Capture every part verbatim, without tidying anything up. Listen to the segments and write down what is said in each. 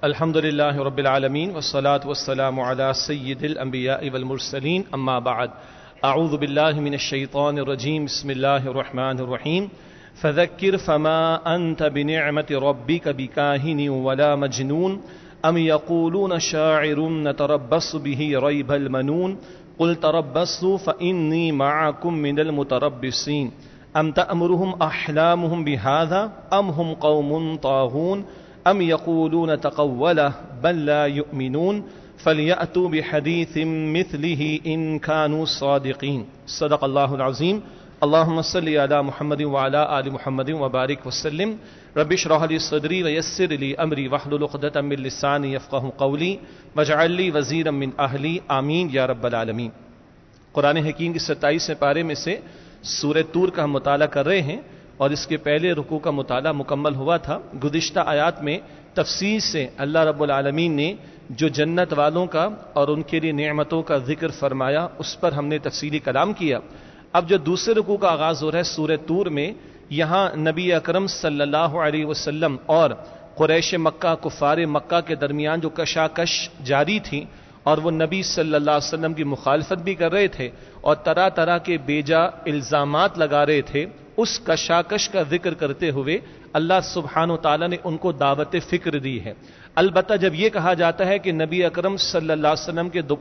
الحمد للہ رب العالمین والصلاة والسلام على سید الانبیاء والمرسلین اما بعد اعوذ باللہ من الشیطان الرجیم بسم اللہ الرحمن الرحیم فذکر فما انت بنعمت ربک بکاہن ولا مجنون ام یقولون شاعر نتربص به ریب المنون قل تربصوا فإنی معکم من المتربصین ام تأمرهم احلامهم بهذا ام هم قوم طاغون ام یقولون تقوله بل لا یؤمنون فلیأتوا بحدیث مثله ان كانوا صادقین صدق اللہ العظیم اللہم صلی علی محمد وعلی آل محمد وبارک وسلم رب اشرح لی صدری ویسر لی امری واحلل عقدۃ من لسانی یفقهوا قولی واجعل لی وزیرا من اہلی آمین یا رب العالمین۔ قرآن حکیم کی ستائیسویں پارے میں سے سورہ طور کا ہم مطالعہ کر رہے ہیں اور اس کے پہلے رکوع کا مطالعہ مکمل ہوا تھا۔ گزشتہ آیات میں تفصیل سے اللہ رب العالمین نے جو جنت والوں کا اور ان کے لیے نعمتوں کا ذکر فرمایا اس پر ہم نے تفصیلی کلام کیا۔ اب جو دوسرے رکوع کا آغاز ہو رہا ہے سورہ طور میں، یہاں نبی اکرم صلی اللہ علیہ وسلم اور قریش مکہ کفار مکہ کے درمیان جو کشاکش جاری تھی اور وہ نبی صلی اللہ علیہ وسلم کی مخالفت بھی کر رہے تھے اور طرح طرح کے بیجا الزامات لگا رہے تھے، اس کشاکش کا ذکر کرتے ہوئے اللہ سبحانہ و تعالیٰ نے ان کو دعوت فکر دی ہے۔ البتہ جب یہ کہا جاتا ہے کہ نبی اکرم صلی اللہ علیہ وسلم کے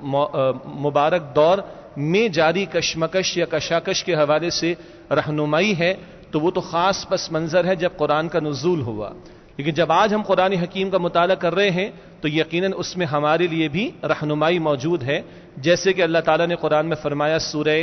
مبارک دور میں جاری کشمکش یا کشاکش کے حوالے سے رہنمائی ہے تو وہ تو خاص پس منظر ہے جب قرآن کا نزول ہوا، لیکن جب آج ہم قرآن حکیم کا مطالعہ کر رہے ہیں تو یقیناً اس میں ہمارے لیے بھی رہنمائی موجود ہے، جیسے کہ اللہ تعالیٰ نے قرآن میں فرمایا سورہ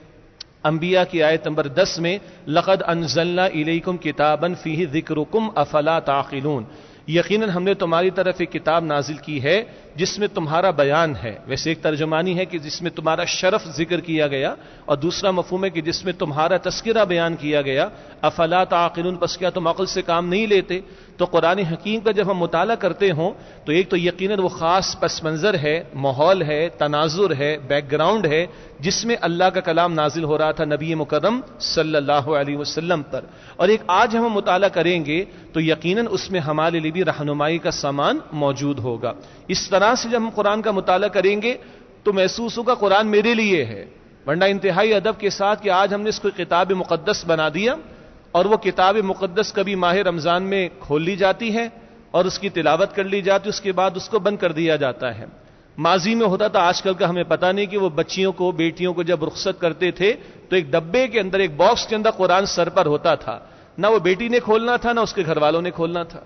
انبیاء کی آیت نمبر دس میں لقد انزلنا الیکم کتابا فیہ ذکرکم افلا تعقلون، یقیناً ہم نے تمہاری طرف ایک کتاب نازل کی ہے جس میں تمہارا بیان ہے۔ ویسے ایک ترجمانی ہے کہ جس میں تمہارا شرف ذکر کیا گیا اور دوسرا مفہوم ہے کہ جس میں تمہارا تذکرہ بیان کیا گیا، افلا تعقلون، پس کیا تم عقل سے کام نہیں لیتے؟ تو قرآن حکیم کا جب ہم مطالعہ کرتے ہوں تو ایک تو یقیناً وہ خاص پس منظر ہے، ماحول ہے، تناظر ہے، بیک گراؤنڈ ہے جس میں اللہ کا کلام نازل ہو رہا تھا نبی مکرم صلی اللہ علیہ وسلم پر، اور ایک آج ہم مطالعہ کریں گے تو یقیناً اس میں ہمارے لیے بھی رہنمائی کا سامان موجود ہوگا۔ اس طرح سے جب ہم قرآن کا مطالعہ کریں گے تو محسوس ہوگا قرآن میرے لیے ہے، ورنہ انتہائی ادب کے ساتھ کہ آج ہم نے اس کو کتاب مقدس بنا دیا اور وہ کتاب مقدس کبھی ماہ رمضان میں کھول لی جاتی ہے اور اس کی تلاوت کر لی جاتی ہے، اس کے بعد اس کو بند کر دیا جاتا ہے۔ ماضی میں ہوتا تھا، آج کل کا ہمیں پتہ نہیں کہ وہ بچیوں کو بیٹیوں کو جب رخصت کرتے تھے تو ایک ڈبے کے اندر ایک باکس کے اندر قرآن سر پر ہوتا تھا، نہ وہ بیٹی نے کھولنا تھا نہ اس کے گھر والوں نے کھولنا تھا۔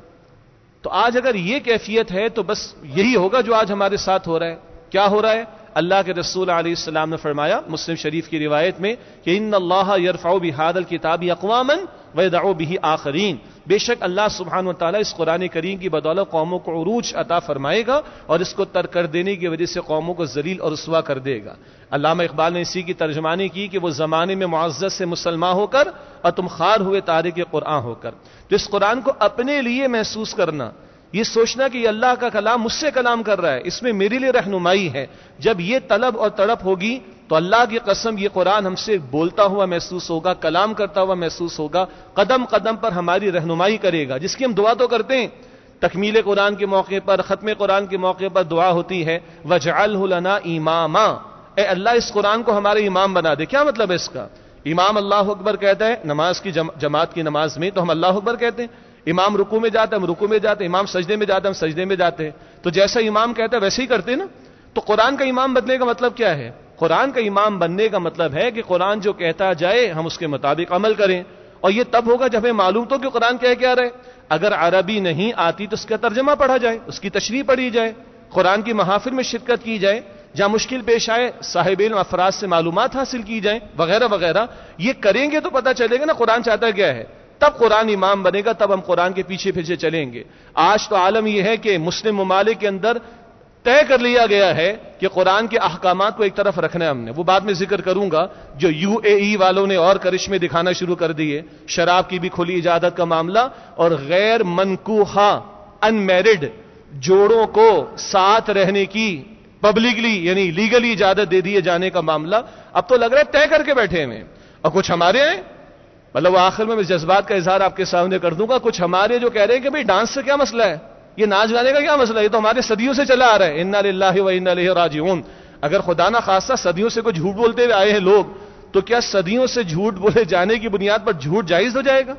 تو آج اگر یہ کیفیت ہے تو بس یہی ہوگا جو آج ہمارے ساتھ ہو رہا ہے۔ کیا ہو رہا ہے؟ اللہ کے رسول علیہ السلام نے فرمایا مسلم شریف کی روایت میں کہ ان اللہ یرفع بہذا الکتاب اقواما ویضع بہ آخرین، بے شک اللہ سبحانہ و تعالیٰ اس قرآن کریم کی بدولت قوموں کو عروج عطا فرمائے گا اور اس کو ترک کر دینے کی وجہ سے قوموں کو ذلیل اور رسوا کر دے گا۔ علامہ اقبال نے اسی کی ترجمانی کی کہ وہ زمانے میں معزز سے مسلمان ہو کر اور تم خار ہوئے تارک قرآن ہو کر۔ تو اس قرآن کو اپنے لیے محسوس کرنا، یہ سوچنا کہ یہ اللہ کا کلام مجھ سے کلام کر رہا ہے، اس میں میرے لیے رہنمائی ہے، جب یہ طلب اور تڑپ ہوگی تو اللہ کی قسم یہ قرآن ہم سے بولتا ہوا محسوس ہوگا، کلام کرتا ہوا محسوس ہوگا، قدم قدم پر ہماری رہنمائی کرے گا، جس کی ہم دعا تو کرتے ہیں۔ تکمیل قرآن کے موقع پر، ختم قرآن کے موقع پر دعا ہوتی ہے وَاجْعَلْهُ لَنَا إِمَامًا، اے اللہ اس قرآن کو ہمارے امام بنا دے۔ کیا مطلب ہے اس کا؟ امام اللہ اکبر کہتا ہے نماز کی جماعت کی نماز میں تو ہم اللہ اکبر کہتے ہیں، امام رکوع میں جاتا ہے ہم رکوع میں جاتے ہیں، امام سجدے میں جاتا ہے ہم سجدے میں جاتے ہیں، تو جیسا امام کہتا ہے ویسے ہی کرتے ہیں نا۔ تو قرآن کا امام بننے کا مطلب کیا ہے؟ قرآن کا امام بننے کا مطلب ہے کہ قرآن جو کہتا جائے ہم اس کے مطابق عمل کریں، اور یہ تب ہوگا جب ہمیں معلوم تو کہ قرآن کہہ کیا رہے۔ اگر عربی نہیں آتی تو اس کا ترجمہ پڑھا جائے، اس کی تشریح پڑھی جائے، قرآن کی محافل میں شرکت کی جائے، جہاں مشکل پیش آئے صاحب علم افراد سے معلومات حاصل کی جائیں وغیرہ وغیرہ۔ یہ کریں گے تو پتہ چلے گا نا قرآن چاہتا کیا ہے، تب قرآن امام بنے گا، تب ہم قرآن کے پیچھے پیچھے چلیں گے۔ آج تو عالم یہ ہے کہ مسلم ممالک کے اندر طے کر لیا گیا ہے کہ قرآن کے احکامات کو ایک طرف رکھنا ہے ہم نے، وہ بعد میں ذکر کروں گا۔ جو یو اے ای والوں نے اور کرشمے دکھانا شروع کر دیے، شراب کی بھی کھلی اجازت کا معاملہ اور غیر منکوحہ ان میرڈ جوڑوں کو ساتھ رہنے کی پبلکلی یعنی لیگلی اجازت دے دیے جانے کا معاملہ اب تو لگ رہا ہے طے کر کے بیٹھے ہیں، اور کچھ ہمارے ہیں مطلب آخر میں میں جذبات کا اظہار آپ کے سامنے کر دوں گا، کچھ ہمارے جو کہہ رہے ہیں کہ بھئی ڈانس سے کیا مسئلہ ہے، یہ ناچ گانے کا کیا مسئلہ ہے؟ یہ تو ہمارے صدیوں سے چلا آ رہا ہے. انا للہ و انا الیہ راجعون. اگر خدا نہ خواستہ صدیوں سے کوئی جھوٹ بولتے ہوئے آئے ہیں لوگ, تو کیا صدیوں سے جھوٹ بولے جانے کی بنیاد پر جھوٹ جائز ہو جائے گا؟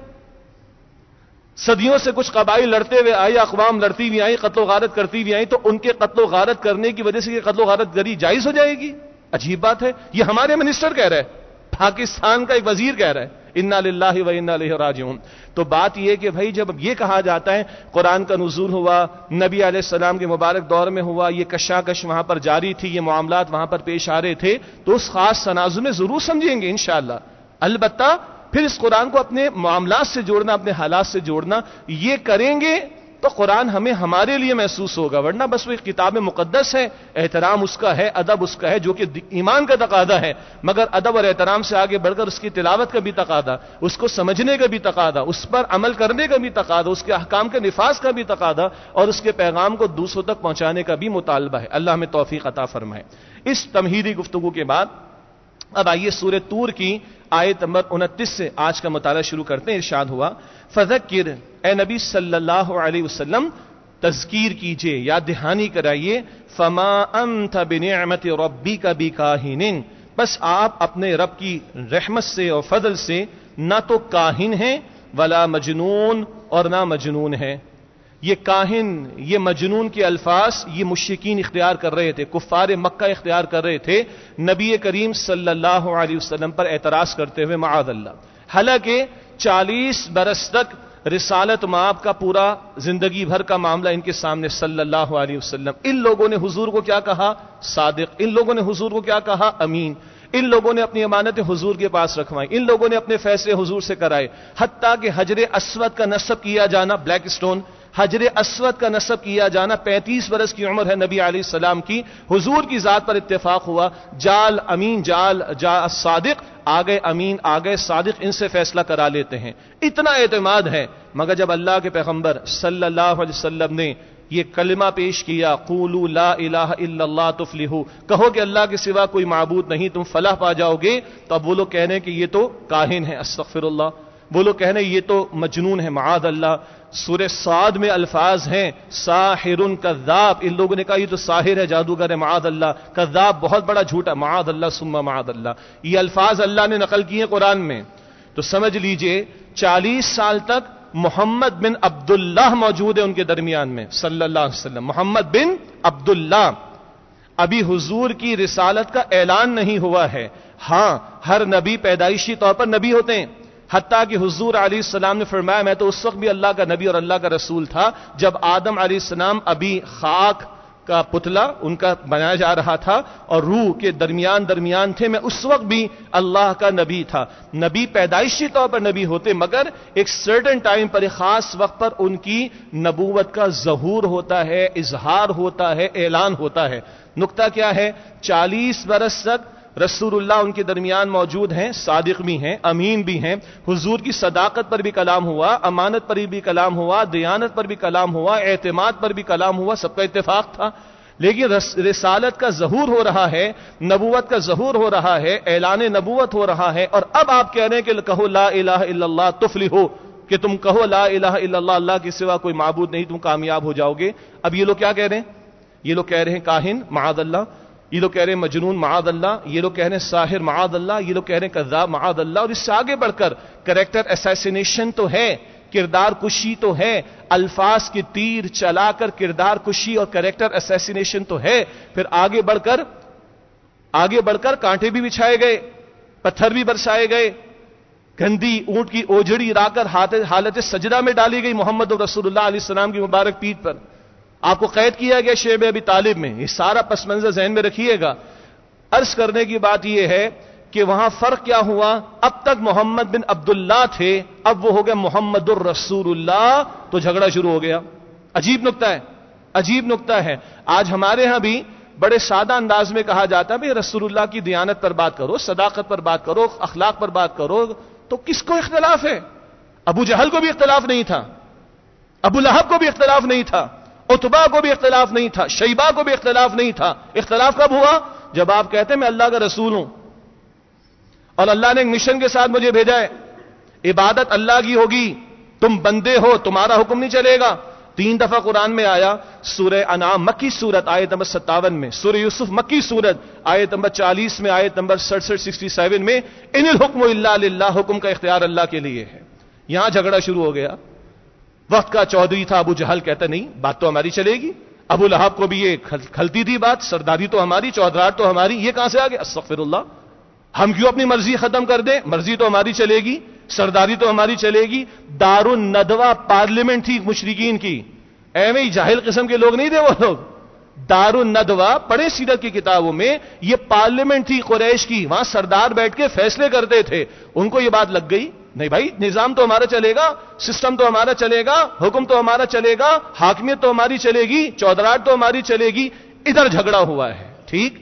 صدیوں سے کچھ قبائل لڑتے ہوئے آئے, اقوام لڑتی ہوئی آئی, قتل و غارت کرتی ہوئی آئی, تو ان کے قتل و غارت کرنے کی وجہ سے یہ قتل و غارت گری جائز ہو جائے گی؟ عجیب بات ہے. یہ ہمارے منسٹر کہہ رہے ہیں, پاکستان کا ایک وزیر کہہ رہا ہے انا للہ و انا الیہ راجعون. تو بات یہ کہ بھائی جب یہ کہا جاتا ہے قرآن کا نزول ہوا, نبی علیہ السلام کے مبارک دور میں ہوا, یہ کشاکش وہاں پر جاری تھی, یہ معاملات وہاں پر پیش آ رہے تھے, تو اس خاص تناظر میں ضرور سمجھیں گے انشاءاللہ. البتہ پھر اس قرآن کو اپنے معاملات سے جوڑنا, اپنے حالات سے جوڑنا, یہ کریں گے تو قرآن ہمیں ہمارے لیے محسوس ہوگا. ورنہ بس وہ ایک کتاب مقدس ہے, احترام اس کا ہے, ادب اس کا ہے, جو کہ ایمان کا تقاضا ہے, مگر ادب اور احترام سے آگے بڑھ کر اس کی تلاوت کا بھی تقاضا, اس کو سمجھنے کا بھی تقاضا, اس پر عمل کرنے کا بھی تقاضا, اس کے احکام کے نفاذ کا بھی تقاضا, اور اس کے پیغام کو دوسروں تک پہنچانے کا بھی مطالبہ ہے. اللہ ہمیں توفیق عطا فرمائے. اس تمہیدی گفتگو کے بعد اب آئیے سورہ طور کی آیت نمبر انتیس سے آج کا مطالعہ شروع کرتے ہیں. ارشاد ہوا فذکر, اے نبی صلی اللہ علیہ وسلم تذکیر کیجئے, یاد دہانی کرائیے, فما انت بنعمت ربک بکاہن, بس آپ اپنے رب کی رحمت سے اور فضل سے نہ تو کاہن ہیں ولا مجنون, اور نہ مجنون ہیں. یہ کاہن, یہ مجنون کے الفاظ یہ مشرکین اختیار کر رہے تھے, کفار مکہ اختیار کر رہے تھے نبی کریم صلی اللہ علیہ وسلم پر اعتراض کرتے ہوئے, معاذ اللہ. حالانکہ چالیس برس تک رسالت مآب کا پورا زندگی بھر کا معاملہ ان کے سامنے صلی اللہ علیہ وسلم, ان لوگوں نے حضور کو کیا کہا؟ صادق. ان لوگوں نے حضور کو کیا کہا؟ امین. ان لوگوں نے اپنی امانتیں حضور کے پاس رکھوائی, ان لوگوں نے اپنے فیصلے حضور سے کرائے, حتیٰ کہ حجر اسود کا نصب کیا جانا, بلیک سٹون حجر اسود کا نصب کیا جانا, پینتیس برس کی عمر ہے نبی علیہ السلام کی, حضور کی ذات پر اتفاق ہوا, جال امین جال جا صادق, آگے امین آگے صادق, ان سے فیصلہ کرا لیتے ہیں. اتنا اعتماد ہے. مگر جب اللہ کے پیغمبر صلی اللہ علیہ وسلم نے یہ کلمہ پیش کیا, قولوا لا الہ الا اللہ تفلحوا, کہو کہ اللہ کے سوا کوئی معبود نہیں, تم فلاح پا جاؤ گے, تو اب وہ لوگ کہنے کہ یہ تو کاہن ہے, استغفر اللہ, وہ لوگ کہنے یہ تو مجنون ہے, معاذ اللہ. سورہ صاد میں الفاظ ہیں ساحر کذاب, ان لوگوں نے کہا یہ تو ساحر ہے, جادوگر ہے, معاذ اللہ. کذاب بہت بڑا جھوٹا, معاذ اللہ ثم معاذ اللہ. یہ الفاظ اللہ نے نقل کیے قرآن میں. تو سمجھ لیجئے چالیس سال تک محمد بن عبداللہ موجود ہے ان کے درمیان میں صلی اللہ علیہ وسلم. محمد بن عبداللہ, ابھی حضور کی رسالت کا اعلان نہیں ہوا ہے. ہاں, ہر نبی پیدائشی طور پر نبی ہوتے ہیں, حتیٰ کہ حضور علیہ السلام نے فرمایا میں تو اس وقت بھی اللہ کا نبی اور اللہ کا رسول تھا جب آدم علیہ السلام ابھی خاک کا پتلا ان کا بنایا جا رہا تھا اور روح کے درمیان درمیان تھے, میں اس وقت بھی اللہ کا نبی تھا. نبی پیدائشی طور پر نبی ہوتے, مگر ایک سرٹن ٹائم پر, ایک خاص وقت پر ان کی نبوت کا ظہور ہوتا ہے, اظہار ہوتا ہے, اعلان ہوتا ہے. نقطہ کیا ہے؟ چالیس برس تک رسول اللہ ان کے درمیان موجود ہیں, صادق بھی ہیں, امین بھی ہیں. حضور کی صداقت پر بھی کلام ہوا, امانت پر بھی کلام ہوا, دیانت پر بھی کلام ہوا, اعتماد پر بھی کلام ہوا, سب کا اتفاق تھا. لیکن رسالت کا ظہور ہو رہا ہے, نبوت کا ظہور ہو رہا ہے, اعلان نبوت ہو رہا ہے, اور اب آپ کہہ رہے ہیں کہ کہو لا الہ الا اللہ تفلحوا, کہ تم کہو لا الہ الا اللہ, اللہ کے سوا کوئی معبود نہیں, تم کامیاب ہو جاؤ گے. اب یہ لوگ کیا کہہ رہے ہیں؟ یہ لوگ کہہ رہے ہیں کاہن, معاذ اللہ. یہ لوگ کہہ رہے ہیں مجنون, معاذ اللہ. یہ لوگ کہہ رہے ہیں ساحر, معاذ اللہ. یہ لوگ کہہ رہے ہیں کذاب, معاذ اللہ. اور اس سے آگے بڑھ کر کریکٹر اسیسینیشن تو ہے, کردار کشی تو ہے, الفاظ کی تیر چلا کر کردار کشی اور کریکٹر اسیسینیشن تو ہے. پھر آگے بڑھ کر آگے بڑھ کر کانٹے بھی بچھائے گئے, پتھر بھی برسائے گئے, گندی اونٹ کی اوجڑی را کر حالت سجدہ میں ڈالی گئی محمد رسول اللہ علیہ السلام کی مبارک پیٹھ پر. آپ کو قید کیا گیا شیب ابی طالب میں. یہ سارا پس منظر ذہن میں رکھیے گا. عرض کرنے کی بات یہ ہے کہ وہاں فرق کیا ہوا؟ اب تک محمد بن عبداللہ تھے, اب وہ ہو گیا محمد الرسول اللہ, تو جھگڑا شروع ہو گیا. عجیب نکتہ ہے, عجیب نکتہ ہے. آج ہمارے ہاں بھی بڑے سادہ انداز میں کہا جاتا ہے بھئی رسول اللہ کی دیانت پر بات کرو, صداقت پر بات کرو, اخلاق پر بات کرو. تو کس کو اختلاف ہے؟ ابو جہل کو بھی اختلاف نہیں تھا, ابو لہب کو بھی اختلاف نہیں تھا, عتبہ کو بھی اختلاف نہیں تھا, شیبہ کو بھی اختلاف نہیں تھا. اختلاف کب ہوا؟ جب آپ کہتے ہیں میں اللہ کا رسول ہوں اور اللہ نے ایک مشن کے ساتھ مجھے بھیجا ہے, عبادت اللہ کی ہوگی, تم بندے ہو, تمہارا حکم نہیں چلے گا. تین دفعہ قرآن میں آیا. سورہ انعام مکی سورت آیت نمبر ستاون میں, سورہ یوسف مکی سورت آیت نمبر چالیس میں, آیت نمبر سڑسٹھ سکسٹی سیون میں, ان الحکم الا للہ, حکم کا اختیار اللہ کے لیے ہے. یہاں جھگڑا شروع ہو گیا. وقت کا چودھری تھا ابو جہل, کہتا نہیں بات تو ہماری چلے گی. ابو لہب کو بھی یہ کھلتی تھی بات, سرداری تو ہماری, چودھراہٹ تو ہماری, یہ کہاں سے آ گیا؟ استغفر اللہ, ہم کیوں اپنی مرضی ختم کر دیں؟ مرضی تو ہماری چلے گی, سرداری تو ہماری چلے گی. دار الندوہ پارلیمنٹ تھی مشرکین کی, ایویں جاہل قسم کے لوگ نہیں تھے وہ لوگ. دار الندوہ پڑھے سیرت کی کتابوں میں, یہ پارلیمنٹ تھی قریش کی, وہاں سردار بیٹھ کے فیصلے کرتے تھے. ان کو یہ بات لگ گئی, نہیں بھائی نظام تو ہمارا چلے گا, سسٹم تو ہمارا چلے گا, حکم تو ہمارا چلے گا, حاکمیت تو ہماری چلے گی, چودھراہٹ تو ہماری چلے گی. ادھر جھگڑا ہوا ہے. ٹھیک,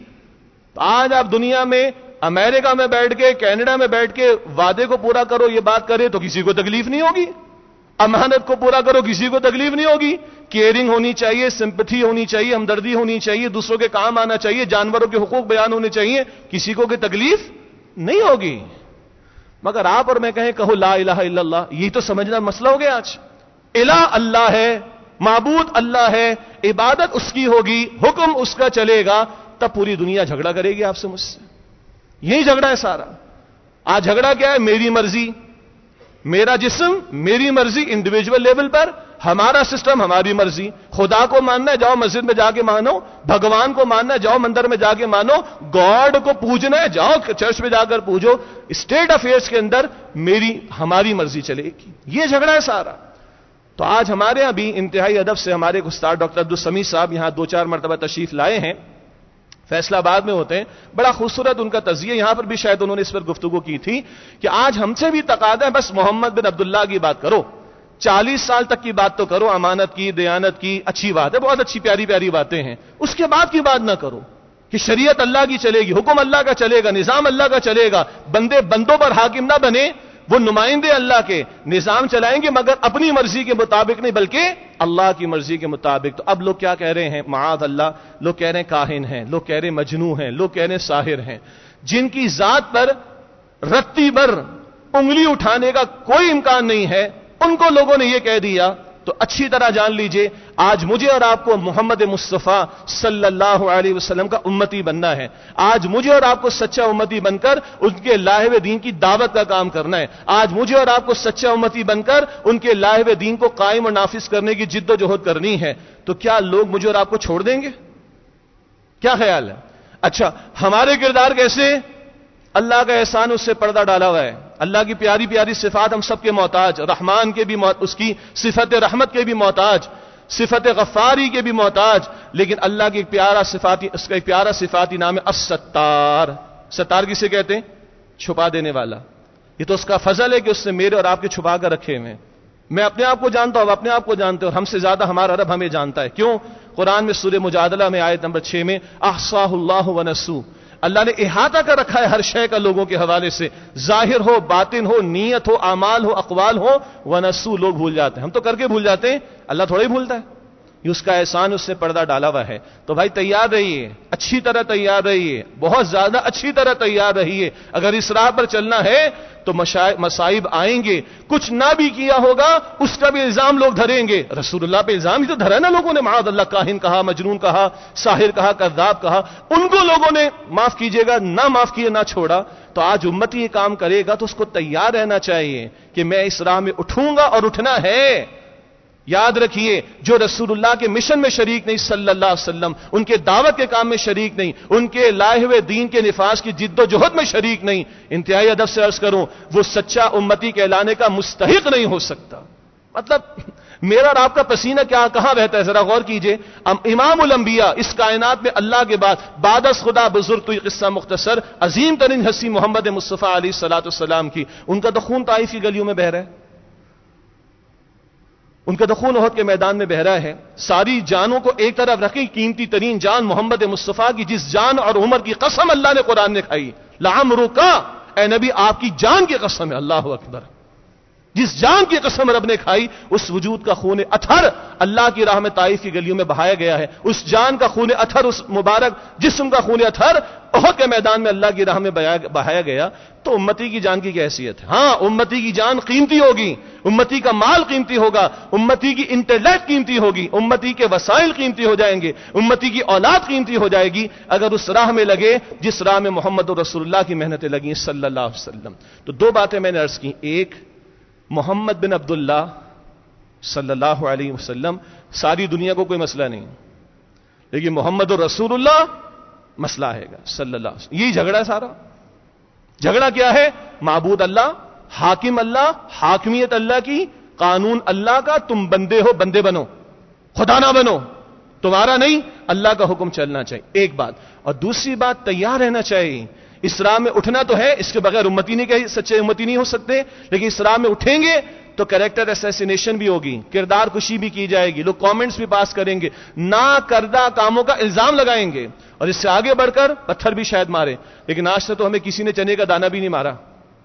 آج آپ دنیا میں امریکہ میں بیٹھ کے, کینیڈا میں بیٹھ کے وعدے کو پورا کرو یہ بات کرے تو کسی کو تکلیف نہیں ہوگی. امانت کو پورا کرو کسی کو تکلیف نہیں ہوگی. کیئرنگ ہونی چاہیے, سمپتھی ہونی چاہیے, ہمدردی ہونی چاہیے, دوسروں کے کام آنا چاہیے, جانوروں کے حقوق بیان ہونے چاہیے, کسی کو کوئی تکلیف نہیں ہوگی. مگر آپ اور میں کہیں کہو لا الہ الا اللہ, یہی تو سمجھنا مسئلہ ہو گیا آج. الہ اللہ ہے, معبود اللہ ہے, عبادت اس کی ہوگی, حکم اس کا چلے گا, تب پوری دنیا جھگڑا کرے گی آپ سے مجھ سے. یہی جھگڑا ہے سارا. آج جھگڑا کیا ہے؟ میری مرضی, میرا جسم, میری مرضی انڈیویجول لیول پر, ہمارا سسٹم, ہماری مرضی. خدا کو ماننا ہے جاؤ مسجد میں جا کے مانو, بھگوان کو ماننا ہے جاؤ مندر میں جا کے مانو, گاڈ کو پوجنا ہے جاؤ چرچ میں جا کر پوجو. اسٹیٹ افیئرز کے اندر میری ہماری مرضی چلے گی. یہ جھگڑا ہے سارا. تو آج ہمارے یہاں بھی انتہائی ادب سے ہمارے استاد ڈاکٹر عبدالسمیع صاحب یہاں دو چار مرتبہ تشریف لائے ہیں, فیصلہ آباد میں ہوتے ہیں. بڑا خوبصورت ان کا تزیہ, یہاں پر بھی شاید انہوں نے اس پر گفتگو کی تھی کہ آج ہم سے بھی تقاضا ہے بس محمد بن عبداللہ کی بات کرو, چالیس سال تک کی بات تو کرو, امانت کی, دیانت کی, اچھی بات ہے, بہت اچھی پیاری پیاری باتیں ہیں. اس کے بعد کی بات نہ کرو کہ شریعت اللہ کی چلے گی, حکم اللہ کا چلے گا, نظام اللہ کا چلے گا, بندے بندوں پر حاکم نہ بنے, وہ نمائندے اللہ کے, نظام چلائیں گے مگر اپنی مرضی کے مطابق نہیں بلکہ اللہ کی مرضی کے مطابق. تو اب لوگ کیا کہہ رہے ہیں؟ معاذ اللہ, لوگ کہہ رہے ہیں کاہن ہیں, لوگ کہہ رہے ہیں مجنوں ہیں, لوگ کہہ رہے ہیں ساحر ہیں, جن کی ذات پر رتی بر انگلی اٹھانے کا کوئی امکان نہیں ہے, ان کو لوگوں نے یہ کہہ دیا. تو اچھی طرح جان لیجئے آج مجھے اور آپ کو محمد مصطفیٰ صلی اللہ علیہ وسلم کا امتی بننا ہے. آج مجھے اور آپ کو سچا امتی بن کر ان کے لائے ہوئے دین کی دعوت کا کام کرنا ہے. آج مجھے اور آپ کو سچا امتی بن کر ان کے لائے ہوئے دین کو قائم اور نافذ کرنے کی جد و جہد کرنی ہے. تو کیا لوگ مجھے اور آپ کو چھوڑ دیں گے؟ کیا خیال ہے؟ اچھا ہمارے کردار کیسے؟ اللہ کا احسان اس سے پردہ ڈالا ہوا ہے. اللہ کی پیاری پیاری صفات ہم سب کے محتاج, رحمان کے بھی محتاج, اس کی صفت رحمت کے بھی محتاج, صفت غفاری کے بھی محتاج, لیکن اللہ کی ایک پیارا صفاتی, اس کا ایک پیارا صفاتی نام ہے الستار. ستار کسے کہتے ہیں؟ چھپا دینے والا. یہ تو اس کا فضل ہے کہ اس نے میرے اور آپ کے چھپا کر رکھے ہوئے ہیں. میں اپنے آپ کو جانتا ہوں, اپنے آپ کو جانتے ہیں, اور ہم سے زیادہ ہمارا رب ہمیں جانتا ہے. کیوں؟ قرآن میں سورہ مجادلہ میں آیت نمبر چھ میں احصاہ اللہ ونسو, اللہ نے احاطہ کر رکھا ہے ہر شے کا لوگوں کے حوالے سے, ظاہر ہو, باطن ہو, نیت ہو, اعمال ہو, اقوال ہو. ونسو, لوگ بھول جاتے ہیں, ہم تو کر کے بھول جاتے ہیں, اللہ تھوڑا ہی بھولتا ہے. یہ اس کا احسان, اس سے پردہ ڈالا ہوا ہے. تو بھائی تیار رہیے, اچھی طرح تیار رہیے, بہت زیادہ اچھی طرح تیار رہیے. اگر اس راہ پر چلنا ہے تو مصائب آئیں گے. کچھ نہ بھی کیا ہوگا اس کا بھی الزام لوگ دھریں گے. رسول اللہ پہ الزام ہی تو دھرا نا لوگوں نے, معاذ اللہ, کاہن کہا, مجنون کہا, ساحر کہا, کذاب کہا. ان کو لوگوں نے معاف کیجئے گا نہ معاف کیے نہ چھوڑا. تو آج امتی یہ کام کرے گا تو اس کو تیار رہنا چاہیے کہ میں اس راہ میں اٹھوں گا, اور اٹھنا ہے. یاد رکھیے, جو رسول اللہ کے مشن میں شریک نہیں صلی اللہ علیہ وسلم, ان کے دعوت کے کام میں شریک نہیں, ان کے لائے ہوئے دین کے نفاذ کی جد و جہد میں شریک نہیں, انتہائی ادب سے عرض کروں, وہ سچا امتی کہلانے کا مستحق نہیں ہو سکتا. مطلب میرا اور آپ کا پسینہ کیا کہاں بہتا ہے, ذرا غور کیجئے. امام الانبیاء, اس کائنات میں اللہ کے بعد بعد از خدا بزرگ, تو یہ قصہ مختصر, عظیم ترین ہستی محمد مصطفیٰ علیہ الصلوۃ والسلام کی, ان کا تو خون طائف کی گلیوں میں بہ رہا ہے, ان کا تو خون احد کے میدان میں بہ رہا ہے. ساری جانوں کو ایک طرف رکھی, قیمتی ترین جان محمد مصطفیٰ کی, جس جان اور عمر کی قسم اللہ نے قرآن نے کھائی, لعمرک, اے نبی آپ کی جان کی قسم ہے. اللہ اکبر. جس جان کی قسم رب نے کھائی اس وجود کا خون اطہر اللہ کی راہ میں طائف کی گلیوں میں بہایا گیا ہے. اس جان کا خون اطہر, اس مبارک جسم کا خون اطہر احد کے میدان میں اللہ کی راہ میں بہایا گیا. تو امتی کی جان کی کیا حیثیت ہے؟ ہاں امتی کی جان قیمتی ہوگی, امتی کا مال قیمتی ہوگا, امتی کی انٹلیکٹ قیمتی ہوگی, امتی کے وسائل قیمتی ہو جائیں گے, امتی کی اولاد قیمتی ہو جائے گی اگر اس راہ میں لگے جس راہ میں محمد رسول اللہ کی محنتیں لگیں صلی اللہ علیہ وسلم. تو دو باتیں میں نے عرض کی, ایک محمد بن عبداللہ صلی اللہ علیہ وسلم ساری دنیا کو کوئی مسئلہ نہیں, لیکن محمد رسول اللہ مسئلہ ہے گا صلی اللہ علیہ وسلم. یہی جھگڑا ہے سارا. جھگڑا کیا ہے؟ معبود اللہ, حاکم اللہ, حاکمیت اللہ کی, قانون اللہ کا, تم بندے ہو بندے بنو, خدا نہ بنو, تمہارا نہیں اللہ کا حکم چلنا چاہیے. ایک بات. اور دوسری بات تیار رہنا چاہیے. اس راہ میں اٹھنا تو ہے, اس کے بغیر امتی نہیں کہی, سچے امتی نہیں ہو سکتے, لیکن اس راہ میں اٹھیں گے تو کریکٹر اسیسینیشن بھی ہوگی, کردار کشی بھی کی جائے گی, لوگ کامنٹس بھی پاس کریں گے, نہ کردہ کاموں کا الزام لگائیں گے, اور اس سے آگے بڑھ کر پتھر بھی شاید مارے. لیکن آج سے تو ہمیں کسی نے چنے کا دانہ بھی نہیں مارا.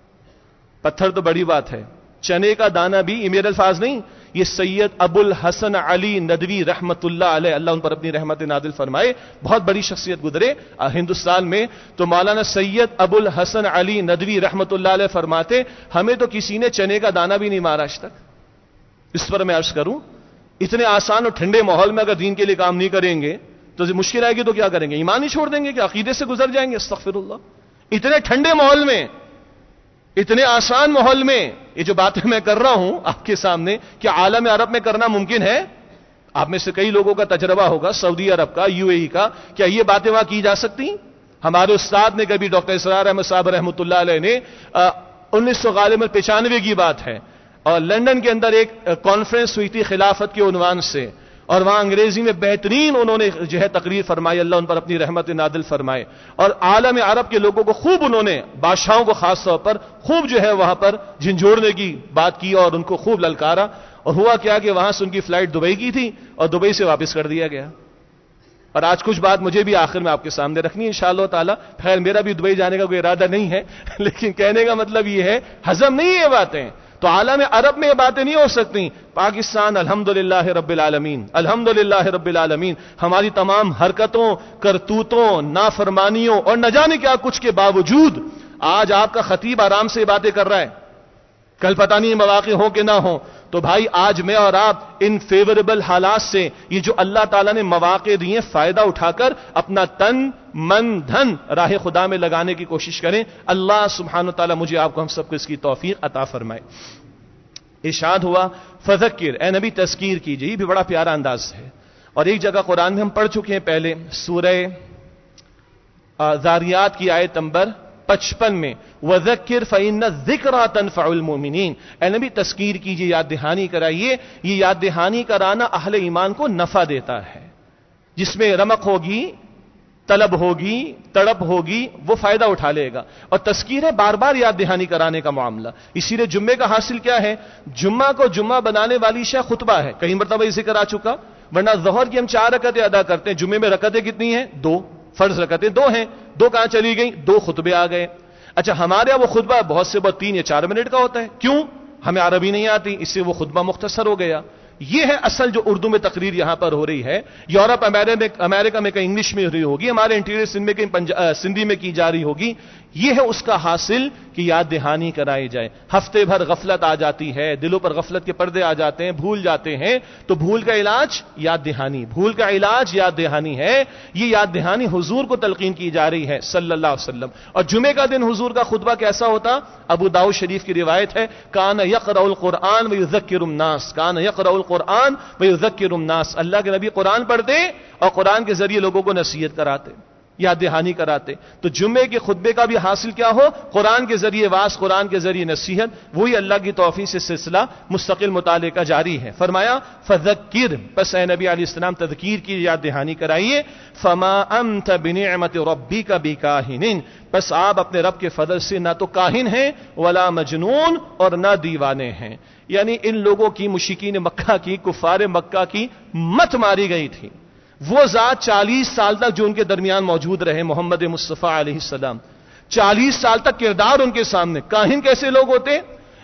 پتھر تو بڑی بات ہے, چنے کا دانہ بھی, یہ میرے الفاظ نہیں, یہ سید ابو الحسن علی ندوی رحمت اللہ علیہ, اللہ ان پر اپنی رحمت نازل فرمائے, بہت بڑی شخصیت گزرے ہندوستان میں. تو مولانا سید ابو الحسن علی ندوی رحمت اللہ علیہ فرماتے ہمیں تو کسی نے چنے کا دانہ بھی نہیں مارا آج تک. اس پر میں عرض کروں, اتنے آسان اور ٹھنڈے ماحول میں اگر دین کے لیے کام نہیں کریں گے تو مشکل آئے گی تو کیا کریں گے؟ ایمان ہی چھوڑ دیں گے کہ عقیدے سے گزر جائیں گے؟ استغفر اللہ. اتنے ٹھنڈے ماحول میں, اتنے آسان ماحول میں یہ جو باتیں میں کر رہا ہوں آپ کے سامنے, کیا عالم عرب میں کرنا ممکن ہے؟ آپ میں سے کئی لوگوں کا تجربہ ہوگا سعودی عرب کا, یو اے ای کا, کیا یہ باتیں وہاں کی جا سکتی؟ ہمارے استاد نے کبھی, ڈاکٹر اسرار احمد صاحب رحمۃ اللہ علیہ نے, انیس سو غالباً پچانوے کی بات ہے, اور لندن کے اندر ایک کانفرنس ہوئی تھی خلافت کے عنوان سے, اور وہاں انگریزی میں بہترین انہوں نے جو ہے تقریر فرمائی, اللہ ان پر اپنی رحمت نازل فرمائے, اور عالم عرب کے لوگوں کو خوب انہوں نے, بادشاہوں کو خاص طور پر خوب جو ہے وہاں پر جھنجھوڑنے کی بات کی اور ان کو خوب للکارا. اور ہوا کیا کہ وہاں سے ان کی فلائٹ دبئی کی تھی اور دبئی سے واپس کر دیا گیا. اور آج کچھ بات مجھے بھی آخر میں آپ کے سامنے رکھنی ہے انشاءاللہ تعالی. خیر میرا بھی دبئی جانے کا کوئی ارادہ نہیں ہے, لیکن کہنے کا مطلب یہ ہے ہضم نہیں یہ باتیں, تو عالم عرب میں یہ باتیں نہیں ہو سکتی. پاکستان الحمدللہ رب العالمین, الحمدللہ رب العالمین, ہماری تمام حرکتوں, کرتوتوں, نافرمانیوں اور نہ جانے کیا کچھ کے باوجود آج آپ کا خطیب آرام سے باتیں کر رہا ہے, کل پتہ نہیں مواقع ہو کہ نہ ہو. تو بھائی آج میں اور آپ ان فیوریبل حالات سے, یہ جو اللہ تعالیٰ نے مواقع دیے, فائدہ اٹھا کر اپنا تن من دھن راہ خدا میں لگانے کی کوشش کریں. اللہ سبحانہ وتعالی مجھے آپ کو ہم سب کو اس کی توفیق عطا فرمائے. ارشاد ہوا فذکر, اے نبی تذکیر کیجئے, یہ بھی بڑا پیارا انداز ہے, اور ایک جگہ قرآن میں ہم پڑھ چکے ہیں پہلے, سورہ ذاریات کی آیت نمبر پچپن میں, وذکر فإن الذکریٰ تنفع المؤمنین, اے نبی تذکیر کیجئے, یاد دہانی کرائیے. یہ یاد دہانی کرانا اہل ایمان کو نفع دیتا ہے, جس میں رمق ہوگی, طلب ہوگی, تڑپ ہوگی, وہ فائدہ اٹھا لے گا. اور تذکیر ہے بار بار یاد دہانی کرانے کا معاملہ. اسی لیے جمعے کا حاصل کیا ہے؟ جمعہ کو جمعہ بنانے والی شے خطبہ ہے, کئی مرتبہ یہ ذکر آ چکا. ورنہ ظہر کی ہم چار رکعتیں ادا کرتے ہیں, جمعے میں رکعتیں کتنی ہیں؟ دو. فرض رکعتیں دو ہیں, دو کہاں چلی گئیں؟ دو خطبے آ گئے. اچھا ہمارے یہاں وہ خطبہ بہت سے بہت تین یا چار منٹ کا ہوتا ہے, کیوں؟ ہمیں عربی نہیں آتی, اس سے وہ خطبہ مختصر ہو گیا. یہ ہے اصل جو اردو میں تقریر یہاں پر ہو رہی ہے. یورپ امریکہ میں کہیں انگلش میں ہو رہی ہوگی, ہمارے انٹیریئر سندھ میں کہیں سندھی میں کی جا رہی ہوگی. یہ ہے اس کا حاصل کہ یاد دہانی کرائی جائے. ہفتے بھر غفلت آ جاتی ہے, دلوں پر غفلت کے پردے آ جاتے ہیں, بھول جاتے ہیں, تو بھول کا علاج یاد دہانی, بھول کا علاج یاد دہانی ہے. یہ یاد دہانی حضور کو تلقین کی جا رہی ہے صلی اللہ علیہ وسلم. اور جمعے کا دن حضور کا خطبہ کیسا ہوتا؟ ابو داؤد شریف کی روایت ہے, کان یقرأ القرآن ویذکر الناس, کان یقرأ القرآن ویذکر الناس, اللہ کے نبی قرآن پڑھتے اور قرآن کے ذریعے لوگوں کو نصیحت کراتے, یاد دہانی کراتے. تو جمعے کے خطبے کا بھی حاصل کیا ہو؟ قرآن کے ذریعے واس, قرآن کے ذریعے نصیحت. وہی اللہ کی توفیق سے سلسلہ مستقل مطالعے کا جاری ہے. فرمایا فذکر, پس اے نبی علیہ السلام تذکیر کی, یاد دہانی کرائیے. فما انت بنعمت ربک بکاہن, پس آپ اپنے رب کے فضل سے نہ تو کاہن ہیں ولا مجنون, اور نہ دیوانے ہیں. یعنی ان لوگوں کی, مشرکین مکہ کی, کفار مکہ کی مت ماری گئی تھی. وہ ذات چالیس سال تک جو ان کے درمیان موجود رہے, محمد مصطفیٰ علیہ السلام, چالیس سال تک کردار ان کے سامنے. کاہن کیسے لوگ ہوتے؟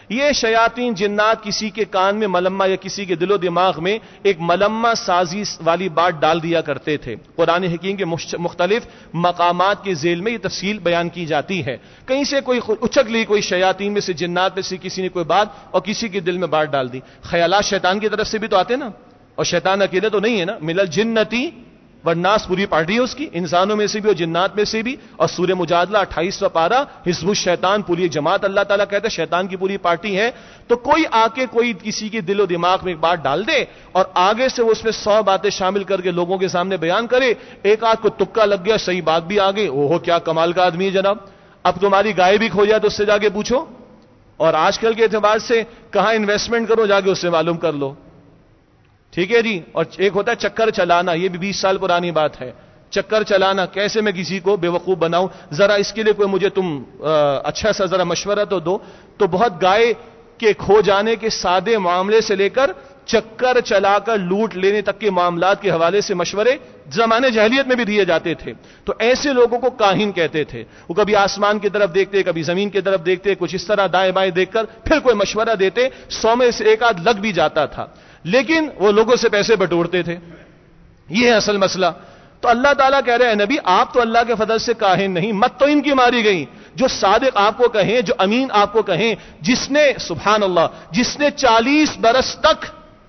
یہ شیاطین جنات کسی کے کان میں ملمہ یا کسی کے دل و دماغ میں ایک ملمہ سازی والی بات ڈال دیا کرتے تھے. قرآن حکیم کے مختلف مقامات کے ذیل میں یہ تفصیل بیان کی جاتی ہے. کہیں سے کوئی اچک لی کوئی شیاطین میں سے جنات میں سے کسی نے کوئی بات اور کسی کے دل میں بات ڈال دی. خیالات شیطان کی طرف سے بھی تو آتے نا, اور شیطان اکیلے تو نہیں ہے نا. ملل جنتی والناس پوری پارٹی ہے اس کی, انسانوں میں سے بھی اور جنات میں سے بھی. اور سورہ مجادلہ اٹھائیسواں پارہ حزب الشیطان پوری جماعت اللہ تعالیٰ کہتے ہیں شیطان کی پوری پارٹی ہے. تو کوئی آ کے کوئی کسی کے دل و دماغ میں ایک بات ڈال دے اور آگے سے وہ اس میں سو باتیں شامل کر کے لوگوں کے سامنے بیان کرے. ایک آدھ کو تکا لگ گیا, صحیح بات بھی آ گئی, اوہو کیا کمال کا آدمی ہے جناب. اب تمہاری گائے بھی کھو جائے تو اس سے جا کے پوچھو, اور آج کل کے اعتبار سے کہاں انویسٹمنٹ کرو جا کے اس سے معلوم کر لو. ٹھیک ہے جی. اور ایک ہوتا ہے چکر چلانا, یہ بھی بیس سال پرانی بات ہے. چکر چلانا, کیسے میں کسی کو بیوقوف بناؤں, ذرا اس کے لیے کوئی مجھے تم اچھا سا ذرا مشورہ تو دو. تو بہت گائے کے کھو جانے کے سادے معاملے سے لے کر چکر چلا کر لوٹ لینے تک کے معاملات کے حوالے سے مشورے زمانے جاہلیت میں بھی دیے جاتے تھے. تو ایسے لوگوں کو کاہن کہتے تھے. وہ کبھی آسمان کی طرف دیکھتے, کبھی زمین کی طرف دیکھتے, کچھ اس طرح دائیں بائیں دیکھ کر پھر کوئی مشورہ دیتے. سو میں سے ایک آدھ لگ بھی جاتا تھا, لیکن وہ لوگوں سے پیسے بٹورتے تھے. یہ ہے اصل مسئلہ. تو اللہ تعالیٰ کہہ رہے ہیں نبی آپ تو اللہ کے فضل سے کاہن نہیں, مت تو ان کی ماری گئی. جو صادق آپ کو کہیں, جو امین آپ کو کہیں, جس نے سبحان اللہ جس نے چالیس برس تک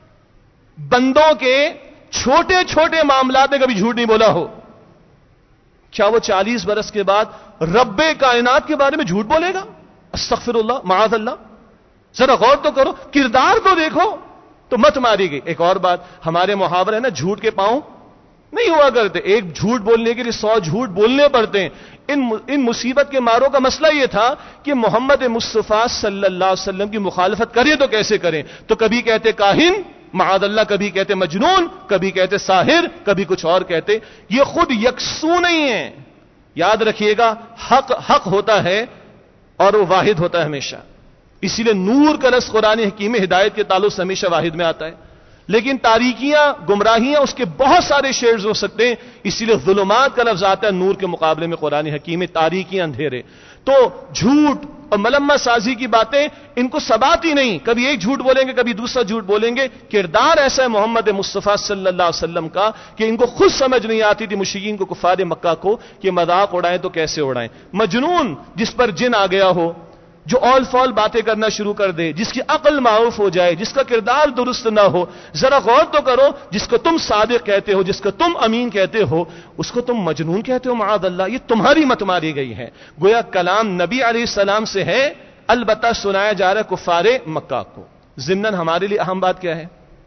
بندوں کے چھوٹے چھوٹے معاملات میں کبھی جھوٹ نہیں بولا ہو, کیا وہ چالیس برس کے بعد رب کائنات کے بارے میں جھوٹ بولے گا؟ استغفر اللہ, معاذ اللہ. ذرا غور تو کرو, کردار تو دیکھو. تو مت ماری گئی. ایک اور بات, ہمارے محاورے نا جھوٹ کے پاؤں نہیں ہوا کرتے. ایک جھوٹ بولنے کے لیے سو جھوٹ بولنے پڑتے ہیں. ان ان مصیبت کے ماروں کا مسئلہ یہ تھا کہ محمد مصطفیٰ صلی اللہ علیہ وسلم کی مخالفت کریں تو کیسے کریں. تو کبھی کہتے کاہن معاذ اللہ, کبھی کہتے مجنون, کبھی کہتے ساحر, کبھی کچھ اور کہتے. یہ خود یکسو نہیں ہے. یاد رکھیے گا, حق حق ہوتا ہے اور وہ واحد ہوتا ہے ہمیشہ. اسی لیے نور کا لفظ قرآن حکیم میں ہدایت کے تعلق سے ہمیشہ واحد میں آتا ہے. لیکن تاریکیاں, گمراہیاں اس کے بہت سارے شیڈز ہو سکتے ہیں. اسی لیے ظلمات کا لفظ آتا ہے نور کے مقابلے میں قرآن حکیم میں, تاریکیاں, اندھیرے. تو جھوٹ اور ملمہ سازی کی باتیں ان کو ثبات ہی نہیں. کبھی ایک جھوٹ بولیں گے, کبھی دوسرا جھوٹ بولیں گے. کردار ایسا ہے محمد مصطفیٰ صلی اللہ علیہ وسلم کا کہ ان کو خود سمجھ نہیں آتی تھی مشرکین کو, کفار مکہ کو, کہ مذاق اڑائیں تو کیسے اڑائیں. مجنون جس پر جن آ گیا ہو, جو اول فول باتیں کرنا شروع کر دے, جس کی عقل معروف ہو جائے, جس کا کردار درست نہ ہو. ذرا غور تو کرو, جس کو تم صادق کہتے ہو, جس کو تم امین کہتے ہو, اس کو تم مجنون کہتے ہو. معاذ اللہ, یہ تمہاری مت ماری گئی ہے. گویا کلام نبی علیہ السلام سے ہے, البتہ سنایا جا رہا ہے کفار مکہ کو. ضمناً ہمارے لیے اہم بات کیا ہے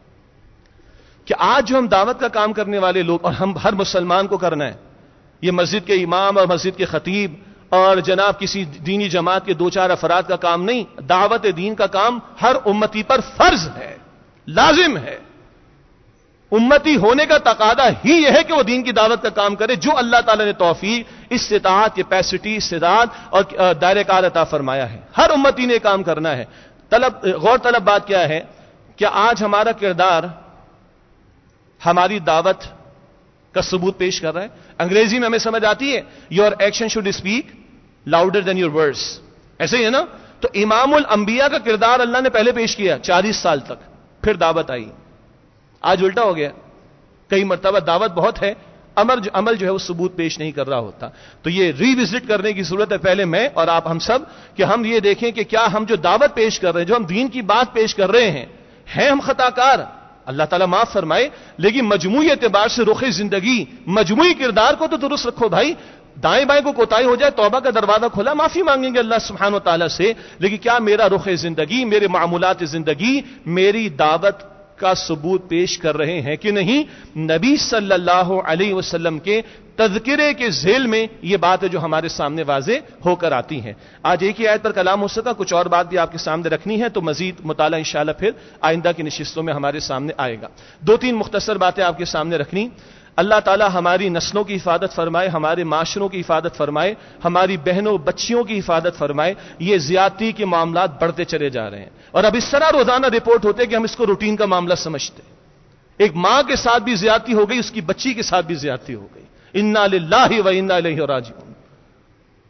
کہ آج جو ہم دعوت کا کام کرنے والے لوگ, اور ہم ہر مسلمان کو کرنا ہے, یہ مسجد کے امام اور مسجد کے خطیب اور جناب کسی دینی جماعت کے دو چار افراد کا کام نہیں. دعوت دین کا کام ہر امتی پر فرض ہے, لازم ہے. امتی ہونے کا تقاضا ہی یہ ہے کہ وہ دین کی دعوت کا کام کرے, جو اللہ تعالیٰ نے توفیق, استطاعت, کیپیسٹی, استعداد اور دائرہ کار عطا فرمایا ہے. ہر امتی نے کام کرنا ہے. طلب غور طلب بات کیا ہے, کیا آج ہمارا کردار ہماری دعوت کا ثبوت پیش کر رہا ہے؟ انگریزی میں ہمیں سمجھ آتی ہے, your action should speak louder than your words. ایسے ہی ہے نا. تو امام الانبیاء کا کردار اللہ نے پہلے پیش کیا چالیس سال تک, پھر دعوت آئی. آج الٹا ہو گیا. کئی مرتبہ دعوت بہت ہے, عمل جو عمل جو ہے وہ ثبوت پیش نہیں کر رہا ہوتا. تو یہ ری وزٹ کرنے کی ضرورت ہے پہلے میں اور آپ ہم سب, کہ ہم یہ دیکھیں کہ کیا ہم جو دعوت پیش کر رہے ہیں, جو ہم دین کی بات پیش کر رہے ہیں, ہیں ہم خطا کار, اللہ تعالیٰ معاف فرمائے, لیکن مجموعی اعتبار سے رخ زندگی, مجموعی کردار کو تو درست رکھو بھائی. دائیں بائیں کو کوتاہی ہو جائے, توبہ کا دروازہ کھلا, معافی مانگیں گے اللہ سبحانہ و تعالیٰ سے. لیکن کیا میرا رخ زندگی, میرے معمولات زندگی میری دعوت کا ثبوت پیش کر رہے ہیں کہ نہیں؟ نبی صلی اللہ علیہ وسلم کے تذکرے کے ذیل میں یہ بات ہے جو ہمارے سامنے واضح ہو کر آتی ہے. آج ایک ہی آیت پر کلام ہو سکا, کچھ اور بات بھی آپ کے سامنے رکھنی ہے, تو مزید مطالعہ انشاءاللہ پھر آئندہ کی نشستوں میں ہمارے سامنے آئے گا. دو تین مختصر باتیں آپ کے سامنے رکھنی. اللہ تعالیٰ ہماری نسلوں کی حفاظت فرمائے, ہمارے معاشروں کی حفاظت فرمائے, ہماری بہنوں بچیوں کی حفاظت فرمائے. یہ زیادتی کے معاملات بڑھتے چلے جا رہے ہیں, اور اب اس طرح روزانہ رپورٹ ہوتے کہ ہم اس کو روٹین کا معاملہ سمجھتے. ایک ماں کے ساتھ بھی زیادتی ہو گئی, اس کی بچی کے ساتھ بھی زیادتی ہو گئی. انا للہ و انا الیہ راجعون.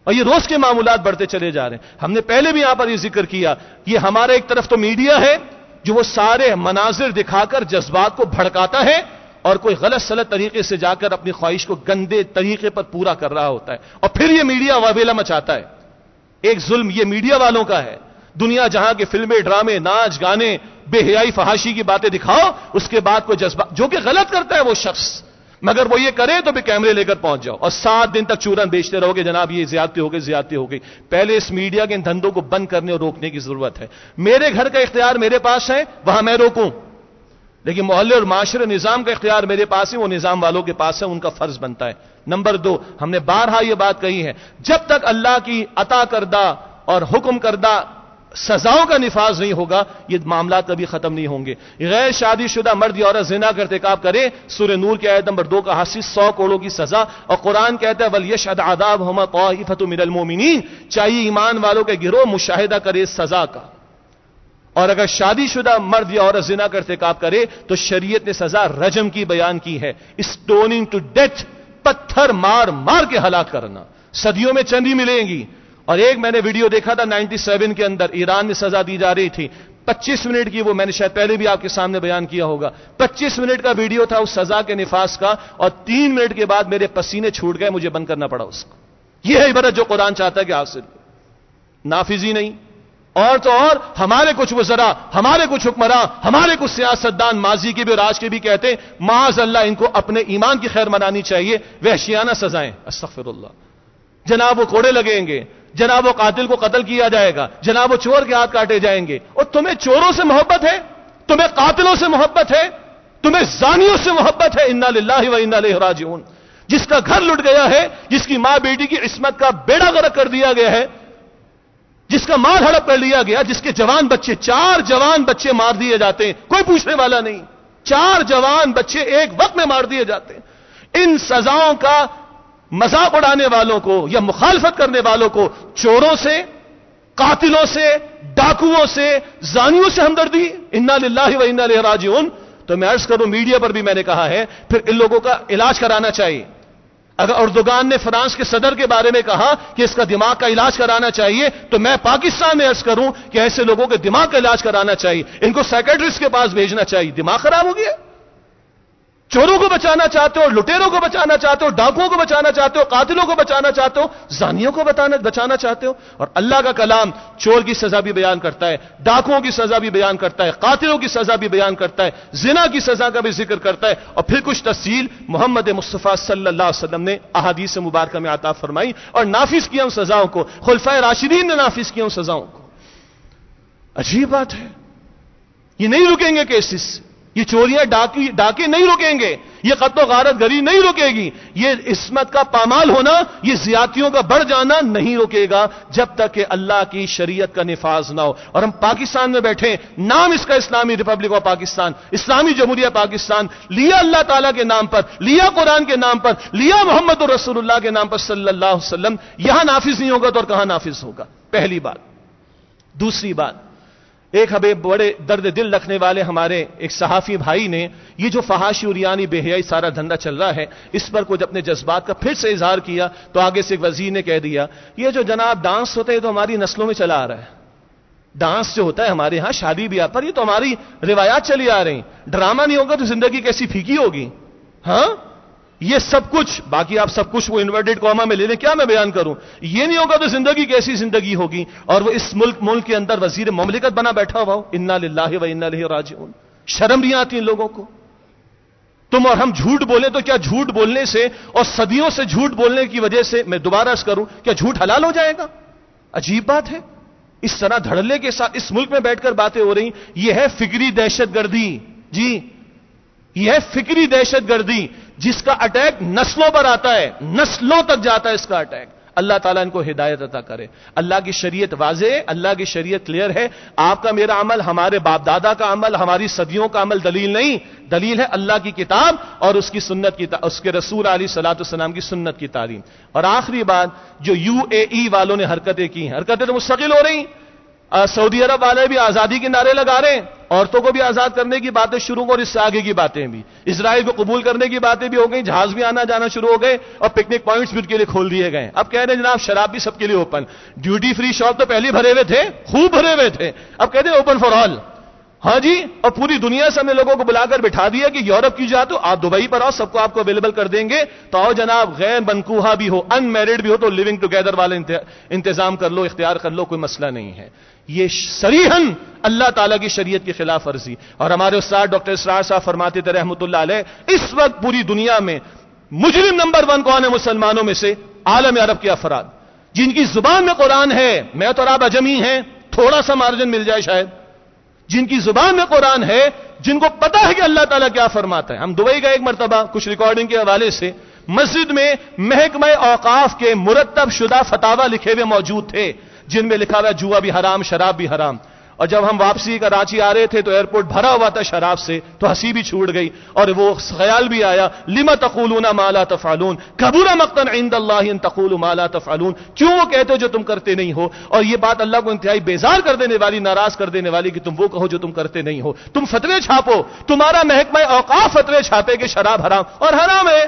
اور یہ روز کے معاملات بڑھتے چلے جا رہے ہیں. ہم نے پہلے بھی یہاں پر یہ ذکر کیا, یہ ہمارا ایک طرف تو میڈیا ہے جو وہ سارے مناظر دکھا کر جذبات کو بھڑکاتا ہے اور کوئی غلط سلط طریقے سے جا کر اپنی خواہش کو گندے طریقے پر پورا کر رہا ہوتا ہے, اور پھر یہ میڈیا واویلا مچاتا ہے. ایک ظلم یہ میڈیا والوں کا ہے. دنیا جہاں کے فلمیں, ڈرامے, ناچ, گانے, بے حیائی, فحاشی کی باتیں دکھاؤ, اس کے بعد کوئی جذبہ جو کہ غلط کرتا ہے وہ شخص, مگر وہ یہ کرے تو بھی کیمرے لے کر پہنچ جاؤ اور سات دن تک چورن بیچتے رہو گے, جناب یہ زیادتی ہو گئی, زیادتی ہو گئی. پہلے اس میڈیا کے ان دھندوں کو بند کرنے اور روکنے کی ضرورت ہے. میرے گھر کا اختیار میرے پاس ہے, وہاں میں روکوں, لیکن محلے اور معاشرے نظام کا اختیار میرے پاس ہے, وہ نظام والوں کے پاس ہے, ان کا فرض بنتا ہے. نمبر دو, ہم نے بارہا یہ بات کہی ہے, جب تک اللہ کی عطا کردہ اور حکم کردہ سزاؤں کا نفاذ نہیں ہوگا یہ معاملات کبھی ختم نہیں ہوں گے. غیر شادی شدہ مرد یا عورت زنا کا ارتکاب کرے, سورہ نور کی آیت نمبر دو کا حاصل سو کوڑوں کی سزا, اور قرآن کہتا ہے وَلْيَشْهَدْ عَذَابَهُمَا طَائِفَةٌ مِّنَ الْمُؤْمِنِينَ, چاہیے ایمان والوں کے گروہ مشاہدہ کرے سزا کا. اور اگر شادی شدہ مرد یا عورت زنا کا ارتکاب کرے تو شریعت نے سزا رجم کی بیان کی ہے, اسٹوننگ ٹو ڈیتھ, پتھر مار مار کے ہلاک کرنا. صدیوں میں چندی ملیں گی. اور ایک میں نے ویڈیو دیکھا تھا نائنٹی سیون کے اندر ایران میں سزا دی جا رہی تھی, پچیس منٹ کی, وہ میں نے شاید پہلے بھی آپ کے سامنے بیان کیا ہوگا, پچیس منٹ کا ویڈیو تھا اس سزا کے نفاذ کا, اور تین منٹ کے بعد میرے پسینے چھوٹ گئے, مجھے بند کرنا پڑا اس کو. یہ ہے عبرت جو قرآن چاہتا ہے کہ حاصل نافذی نہیں. اور تو اور ہمارے کچھ وزراء, ہمارے کچھ حکمراں, ہمارے کچھ سیاستدان ماضی کے بھی اور آج کے بھی کہتے ہیں معاذ اللہ ان کو اپنے ایمان کی خیر منانی چاہیے, وحشیانہ سزائیں, استغفر اللہ. جناب وہ کوڑے لگیں گے, جناب وہ قاتل کو قتل کیا جائے گا, جناب وہ چور کے ہاتھ کاٹے جائیں گے. اور تمہیں چوروں سے محبت ہے, تمہیں قاتلوں سے محبت ہے, تمہیں زانیوں سے محبت ہے. انا للہ و انا الیہ راجعون. جس کا گھر لٹ گیا ہے, جس کی ماں بیٹی کی عصمت کا بیڑا غرق کر دیا گیا ہے, جس کا مال ہڑپ کر لیا گیا, جس کے جوان بچے, چار جوان بچے مار دیے جاتے ہیں, کوئی پوچھنے والا نہیں, چار جوان بچے ایک وقت میں مار دیے جاتے ہیں. ان سزاؤں کا مذاق اڑانے والوں کو یا مخالفت کرنے والوں کو چوروں سے, قاتلوں سے, ڈاکوؤں سے, زانیوں سے ہمدردی, انا للہ و انا الیہ راجعون. تو میں عرض کروں, میڈیا پر بھی میں نے کہا ہے, پھر ان لوگوں کا علاج کرانا چاہیے. اگر اردوگان نے فرانس کے صدر کے بارے میں کہا کہ اس کا دماغ کا علاج کرانا چاہیے, تو میں پاکستان میں عرض کروں کہ ایسے لوگوں کے دماغ کا علاج کرانا چاہیے, ان کو سائیکیٹرسٹ کے پاس بھیجنا چاہیے. دماغ خراب ہو گیا. چوروں کو بچانا چاہتے ہو, لٹیروں کو بچانا چاہتے ہو, ڈاکوؤں کو بچانا چاہتے ہو, قاتلوں کو بچانا چاہتے ہو, زانیوں کو بچانا چاہتے ہو. اور اللہ کا کلام چور کی سزا بھی بیان کرتا ہے, ڈاکوؤں کی سزا بھی بیان کرتا ہے, قاتلوں کی سزا بھی بیان کرتا ہے, زنا کی سزا کا بھی ذکر کرتا ہے. اور پھر کچھ تفصیل محمد مصطفیٰ صلی اللہ علیہ وسلم نے احادیث مبارکہ میں عطا فرمائی اور نافذ کیا ان سزاؤں کو. خلفائے راشدین نے نافذ کیا ان سزاؤں کو. عجیب بات ہے, یہ نہیں رکیں گے کیسز, یہ چوریاں ڈاکی ڈاکے نہیں رکیں گے, یہ قتل و غارت گری نہیں رکے گی, یہ عصمت کا پامال ہونا, یہ زیادتیوں کا بڑھ جانا نہیں رکے گا جب تک کہ اللہ کی شریعت کا نفاذ نہ ہو. اور ہم پاکستان میں بیٹھے, نام اس کا اسلامی ریپبلک آف پاکستان, اسلامی جمہوریہ پاکستان, لیا اللہ تعالیٰ کے نام پر, لیا قرآن کے نام پر, لیا محمد رسول اللہ کے نام پر صلی اللہ علیہ وسلم. یہاں نافذ نہیں ہوگا تو اور کہاں نافذ ہوگا؟ پہلی بات. دوسری بات, ایک ہمیں بڑے درد دل رکھنے والے ہمارے ایک صحافی بھائی نے یہ جو فحاشی اور یعنی بے حیائی سارا دھندا چل رہا ہے, اس پر کچھ اپنے جذبات کا پھر سے اظہار کیا. تو آگے سے ایک وزیر نے کہہ دیا یہ جو جناب ڈانس ہوتا ہے یہ تو ہماری نسلوں میں چلا آ رہا ہے. ڈانس جو ہوتا ہے ہمارے ہاں شادی بیاہ پر, یہ تو ہماری روایات چلی آ رہی ہیں. ڈرامہ نہیں ہوگا تو زندگی کیسی پھیکی ہوگی. ہاں یہ سب کچھ, باقی آپ سب کچھ وہ انورٹڈ کوما میں لے لیں, کیا میں بیان کروں, یہ نہیں ہوگا تو زندگی کیسی زندگی ہوگی. اور وہ اس ملک ملک کے اندر وزیر مملکت بنا بیٹھا ہوا ہو. انا للہ و انا الیہ راجعون. شرم نہیں آتی ان لوگوں کو. تم اور ہم جھوٹ بولیں تو کیا جھوٹ بولنے سے اور صدیوں سے جھوٹ بولنے کی وجہ سے, میں دوبارہ عرض کروں, کیا جھوٹ حلال ہو جائے گا؟ عجیب بات ہے. اس طرح دھڑلے کے ساتھ اس ملک میں بیٹھ کر باتیں ہو رہی, یہ ہے فکری دہشت گردی. جی یہ ہے فکری دہشت گردی جس کا اٹیک نسلوں پر آتا ہے, نسلوں تک جاتا ہے اس کا اٹیک. اللہ تعالیٰ ان کو ہدایت عطا کرے. اللہ کی شریعت واضح ہے, اللہ کی شریعت کلیئر ہے. آپ کا میرا عمل, ہمارے باپ دادا کا عمل, ہماری صدیوں کا عمل دلیل نہیں, دلیل ہے اللہ کی کتاب اور اس کی سنت کی, اس کے رسول علیہ الصلوۃ والسلام کی سنت کی تعلیم. اور آخری بات, جو یو اے ای والوں نے حرکتیں کی, حرکتیں تو مستقل ہو رہی, سعودی عرب والے بھی آزادی کے نعرے لگا رہے ہیں، عورتوں کو بھی آزاد کرنے کی باتیں شروع اور اس سے آگے کی باتیں بھی، اسرائیل کو قبول کرنے کی باتیں بھی ہو گئی، جہاز بھی آنا جانا شروع ہو گئے اور پکنک پوائنٹس بھی ان کے لیے کھول دیے گئے۔ اب کہہ رہے ہیں جناب شراب بھی سب کے لیے اوپن، ڈیوٹی فری شاپ تو پہلے بھرے ہوئے تھے، خوب بھرے ہوئے تھے، اب کہتے ہیں اوپن فار آل۔ ہاں جی، اور پوری دنیا سے ہم نے لوگوں کو بلا کر بٹھا دیا کہ یورپ کی جائے تو آپ دبئی پر آؤ، سب کو آپ کو اویلیبل کر دیں گے، تو آؤ جناب، غیر منکوحہ بھی ہو، ان میرڈ بھی ہو تو لیونگ ٹوگیدر والے انتظام کر لو، اختیار کر لو، کوئی مسئلہ نہیں ہے۔ یہ صریحاً اللہ تعالیٰ کی شریعت کی خلاف ورزی۔ اور ہمارے استاد ڈاکٹر اسرار صاحب فرماتے تھے رحمۃ اللہ علیہ، اس وقت پوری دنیا میں مجرم نمبر ون کون ہے مسلمانوں میں سے؟ عالم عرب کے افراد جن کی زبان میں قرآن ہے، میں تو آپ اجمی ہیں، تھوڑا سا مارجن مل جائے شاید، جن کی زبان میں قرآن ہے، جن کو پتا ہے کہ اللہ تعالیٰ کیا فرماتا ہے۔ ہم دبئی کا ایک مرتبہ کچھ ریکارڈنگ کے حوالے سے مسجد میں محکمہ اوقاف کے مرتب شدہ فتاوی لکھے ہوئے موجود تھے، جن میں لکھا ہوا جوا بھی حرام، شراب بھی حرام۔ اور جب ہم واپسی کراچی آ رہے تھے تو ایئرپورٹ بھرا ہوا تھا شراب سے، تو ہنسی بھی چھوٹ گئی اور وہ خیال بھی آیا، لما تقولون ما لا تفعلون کبر مقتا عند اللہ ان تقولوا ما لا تفعلون، کیوں وہ کہتے ہو جو تم کرتے نہیں ہو؟ اور یہ بات اللہ کو انتہائی بیزار کر دینے والی، ناراض کر دینے والی کہ تم وہ کہو جو تم کرتے نہیں ہو۔ تم فتوے چھاپو، تمہارا محکمہ اوقاف فتوے چھاپے کہ شراب حرام، اور حرام ہے،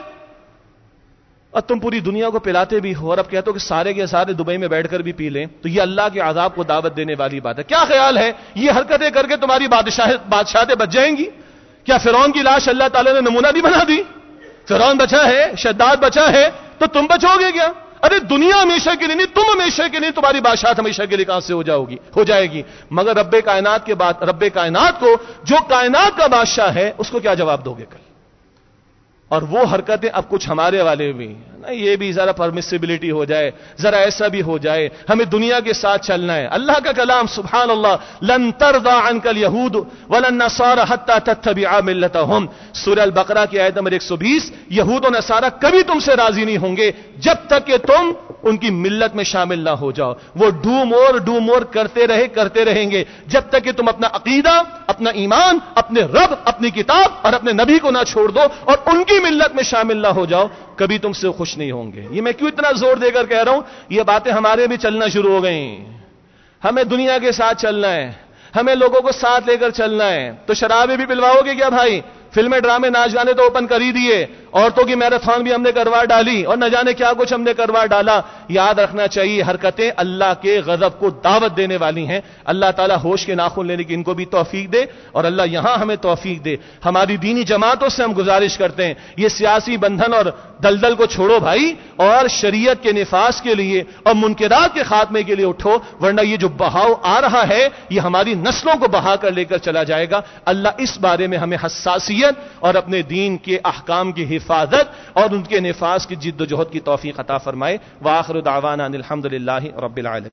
اور تم پوری دنیا کو پلاتے بھی ہو، اور اب کہتے ہو کہ سارے کے سارے دبئی میں بیٹھ کر بھی پی لیں، تو یہ اللہ کے عذاب کو دعوت دینے والی بات ہے۔ کیا خیال ہے یہ حرکتیں کر کے تمہاری بادشاہ بادشاہتیں بچ جائیں گی؟ کیا فرعون کی لاش اللہ تعالیٰ نے نمونہ نہیں بنا دی؟ فرعون بچا ہے، شداد بچا ہے، تو تم بچو گے کیا؟ ارے دنیا ہمیشہ کے لیے نہیں، تم ہمیشہ کے لیے، تمہاری بادشاہت ہمیشہ کے لیے کہاں سے ہو جاؤ گی ہو جائے گی؟ مگر رب کائنات کے بعد رب کائنات کو، جو کائنات کا بادشاہ ہے، اس کو کیا جواب دو گے کل؟ اور وہ حرکتیں اب کچھ ہمارے والے بھی نا، یہ بھی ذرا پرمیسیبلٹی ہو جائے، ذرا ایسا بھی ہو جائے، ہمیں دنیا کے ساتھ چلنا ہے۔ اللہ کا کلام سبحان اللہ، لن ترضى عنك اليهود ولا النصارى حتى تتبع ملتهم، سورہ البقرہ کی آیت نمبر ایک سو بیس، یہود و نصارہ کبھی تم سے راضی نہیں ہوں گے جب تک کہ تم ان کی ملت میں شامل نہ ہو جاؤ۔ وہ ڈو مور ڈو مور کرتے رہے کرتے رہیں گے جب تک کہ تم اپنا عقیدہ، اپنا ایمان، اپنے رب، اپنی کتاب اور اپنے نبی کو نہ چھوڑ دو اور ان کی ملت میں شامل نہ ہو جاؤ، کبھی تم سے خوش نہیں ہوں گے۔ یہ میں کیوں اتنا زور دے کر کہہ رہا ہوں؟ یہ باتیں ہمارے بھی چلنا شروع ہو گئیں۔ ہمیں دنیا کے ساتھ چلنا ہے، ہمیں لوگوں کو ساتھ لے کر چلنا ہے۔ تو شرابیں بھی پلواؤ گے کیا بھائی؟ فلمیں، ڈرامے، ناچ گانے تو اوپن کر ہی دیے، عورتوں کی میراتھن بھی ہم نے کروا ڈالی، اور نہ جانے کیا کچھ ہم نے کروا ڈالا۔ یاد رکھنا چاہیے حرکتیں اللہ کے غضب کو دعوت دینے والی ہیں۔ اللہ تعالیٰ ہوش کے ناخن لینے کی ان کو بھی توفیق دے، اور اللہ یہاں ہمیں توفیق دے۔ ہماری دینی جماعتوں سے ہم گزارش کرتے ہیں، یہ سیاسی بندھن اور دلدل کو چھوڑو بھائی، اور شریعت کے نفاذ کے لیے اور منکرات کے خاتمے کے لیے اٹھو، ورنہ یہ جو بہاؤ آ رہا ہے یہ ہماری نسلوں کو بہا کر لے کر چلا جائے گا۔ اللہ اس بارے میں ہمیں حساسیت اور اپنے دین کے احکام کی حفاظت اور ان کے نفاذ کی جد و جہد کی توفیق عطا فرمائے۔ وآخر دعوانا ان الحمد للہ رب العالمین۔